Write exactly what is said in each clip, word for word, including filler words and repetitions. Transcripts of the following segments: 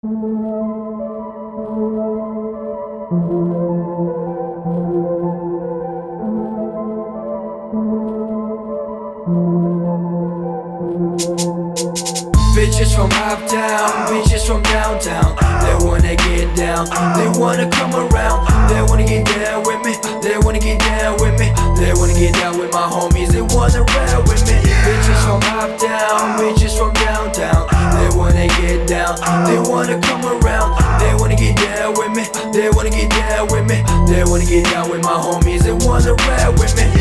Bitches from uptown, bitches from downtown. They wanna get down, they wanna come around. They wanna get down with me, they wanna get down with me. They wanna get down with my homies, they wanna ride with me. Bitches from uptown, bitches from downtown. They wanna get down, they wanna come around. They wanna get down with me, they wanna get down with me. They wanna get down with my homies, they wanna ride with me.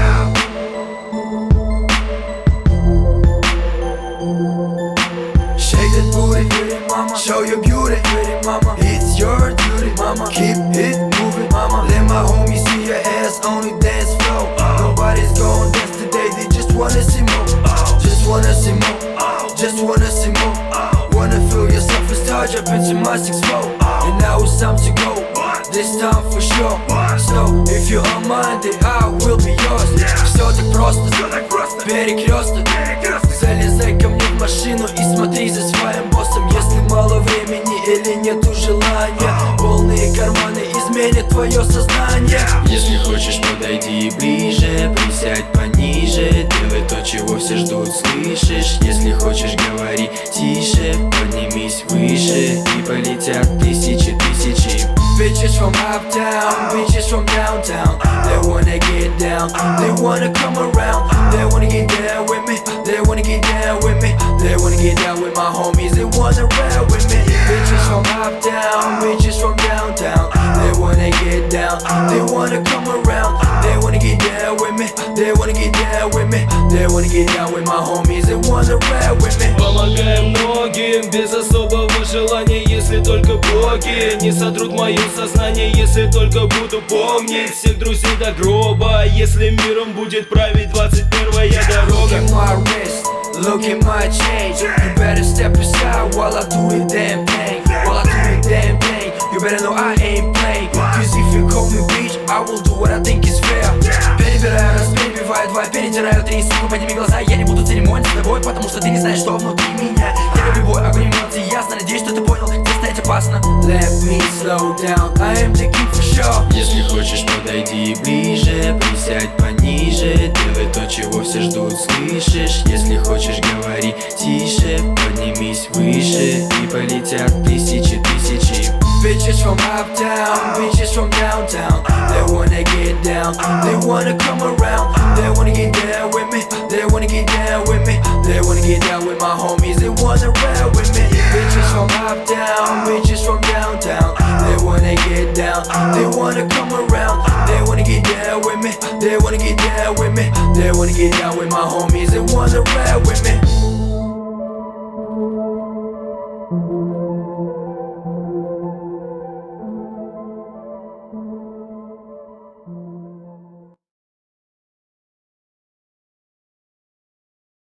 Shake that booty, pretty mama. Show your beauty, pretty mama. It's your duty, mama. Keep it moving, mama. Let my homies see your ass on the dance floor. Nobody's gon' dance today, they just wanna see more. Just wanna see more, just wanna see more. Wanna feel yourself as charge up into my six four. And now it's time to go, this time for sure. So if you're on mine, then I will be yours. Все так просто, перекресток. Залезай ко мне в машину и смотри за своим боссом. Если мало времени или нету желания, полные карманы изменят твое сознание. Если хочешь, подойди ближе, присядь пониже. Делай то, чего все ждут, слышишь? Если хочешь, говори тише, поднимись выше, и полетят тысячи тысячи. Bitches from uptown, bitches from downtown. They wanna get down, they wanna come around. They wanna get down with me, they wanna get down with me. They wanna get down with my homies, they wanna ride with me. Bitches from uptown, bitches from downtown. They wanna get down, they wanna come around. They wanna get down with me, they wanna get down with me. They wanna get down with my homies, they wanna ride with me. Помогаем многим без особого желания, если только боги не сотрут мое сознание. Если только буду помнить всех друзей до гроба. Если миром будет править двадцать первая Look дорога. at my wrist, look at my chain. You better step aside while I do the damn thing. While I do the damn thing. You better know I ain't playing. Cause if you call me bitch, I will do what I think is fair. Перебираю раз, перебиваю два, перетираю три. Сука, подними глаза, я не буду церемонить с тобой, потому что ты не знаешь, что внутри меня. Я люблю бой, огонь эмоций, ясно. Надеюсь, что ты понял, где стоять опасно. Let me slow down, I am the king for sure. Если хочешь, подойди ближе, присядь пониже. Делай то, чего все ждут, слышишь? Если хочешь, говори тише, поднимись выше, и полетят тысячи тысячи. Bitches from uptown, bitches from downtown. They wanna get down, they wanna come around. They wanna get down with me, they wanna get down with me. They wanna get down with my homies, they wanna ride with me. Bitches from uptown, bitches from downtown. They wanna get down, they wanna come around. They wanna get down with me, they wanna get down with me. They wanna get down with my homies, they wanna ride with me.